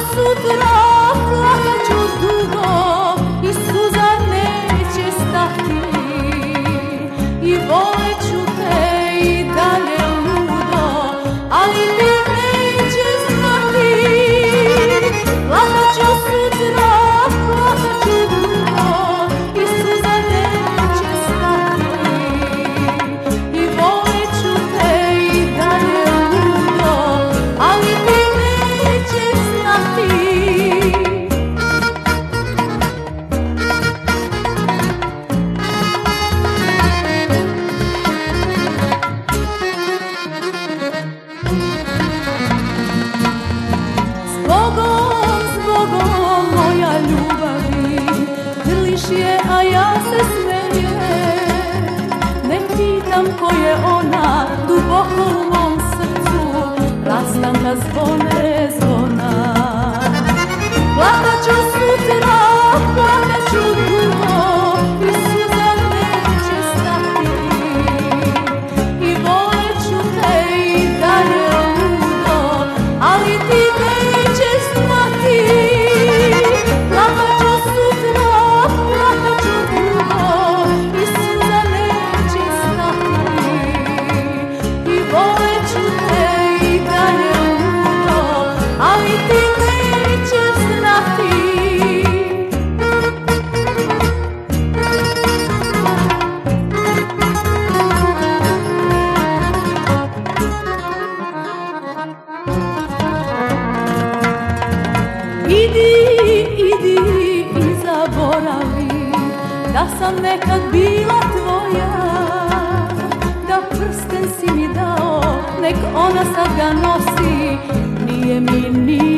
sutra, plakat ću dugo i suza neće stati. I volit ću te i dalje ludo, ali ti neće znati. Plakat ću sutra, plakat ću dugo i suza neće stati. I volit ću te i dalje ludo, ali ti neće znati. Zbogom, moja ljubavi, grliš je, a ja se smejem. Ne pitam ko je ona, duboko u mom srcu, rastanka zvone zvona. Plakat ću sutra, plakat ću dugo, i suza neće stati. I volit ću te i dalje ludo, ali ti neće znati. Plakat ću sutra, plakat ću dugo, i suza neće stati. I volit ću te i dalje ludo, ali ti neće znati. Idi i zaboravi da sam nekad bila tvoja, da prsten si mi dao, nek ona sad ga nosi, nije mi